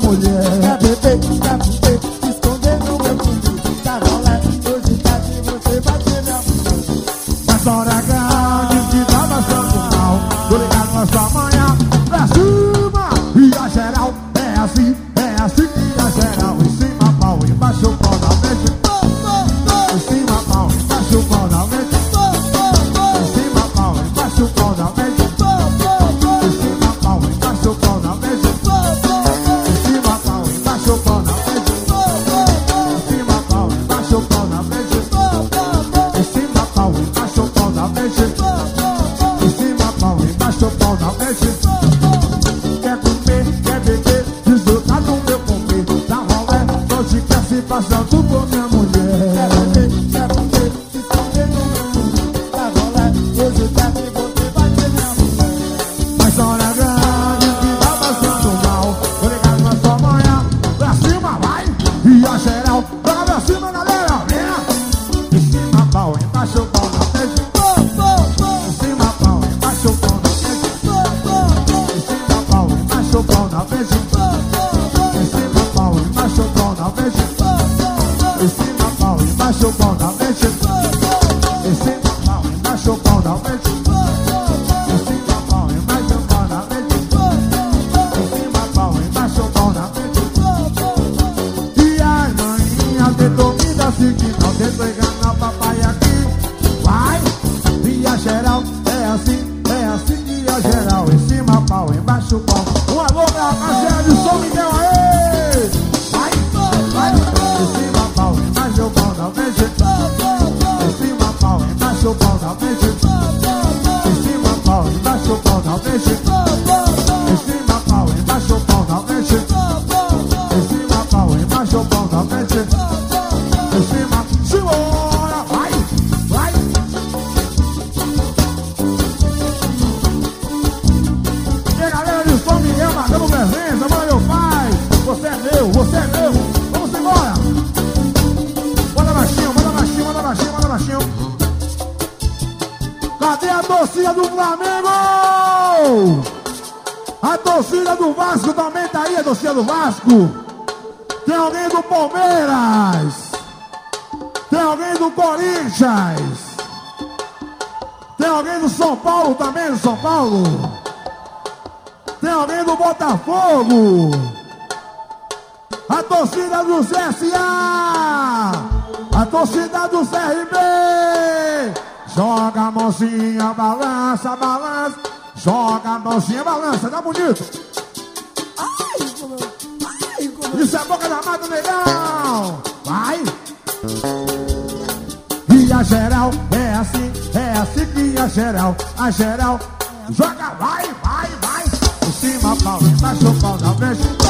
mulher. Quer beber, se esconder no meu fundo. Tá rolando, hoje tá que você vai ser minha mulher. Mas hora grande que tá passando mal. Tô ligado na sua manhã. Pra cima e a geral. É assim que a geral. Em cima pau, embaixo pau na mente. Em cima pau, embaixo pau na mente. Em cima pau, embaixo pau na mente. Em cima pau, embaixo pau na mente. Em cima pau, embaixo pau na mente. Em cima pau, embaixo pau na mente. Em cima pau, embaixo pau na mente. Em cima pau, embaixo pau na mente. Quer comer, quer beber, desfrutar do meu comer. Tá rolando, não te quer se passando por minha mulher. Quer beber, se esconder no meu fundo. Tá rolando, hoje tá que você vai ser minha mulher. Mas hora grande que tá passando mal. Tô ligado na sua manhã. Pra cima vai, e a geral. Pra cima galera, vem. Em cima pau, embaixo pau na frente. Em cima pau, embaixo pau na frente. Em cima pau, embaixo pau na frente. Em cima pau, embaixo pau na frente. Em cima pau, embaixo pau na frente. Em cima pau, embaixo pau na frente. Em cima pau, embaixo pau na frente. Em cima pau, embaixo pau na frente. E as maninhas tentou me dar que não tentou enganar o papai aqui. Vai, e a geral, é assim que a geral. Em cima pau, embaixo pau. Um alô pra rapaziada de São Miguel, aê! Vai, em cima pau, embaixo pau na frente. Em cima pau, embaixo pau na frente. Em cima pau, embaixo pau na frente. Em cima pau, embaixo pau na frente. Em cima pau, embaixo pau na frente. Em cima, simbora, vai. E a galera de São Miguel marcando presença, mãe, meu pai. Você é meu. Vamos embora. Manda baixinho. Cadê a torcida do Flamengo? A torcida do Vasco também tá aí, a torcida do Vasco. Tem alguém do Palmeiras? Tem alguém do Corinthians? Tem alguém do São Paulo também, do São Paulo? Tem alguém do Botafogo? A torcida do CSA! A torcida do CRB! Joga a mãozinha, balança. Joga a mãozinha, balança, tá bonito? Isso é boca da mata, negão! Vai! E a geral, é assim que a geral. Joga, vai! Em cima pau, embaixo pau na frente.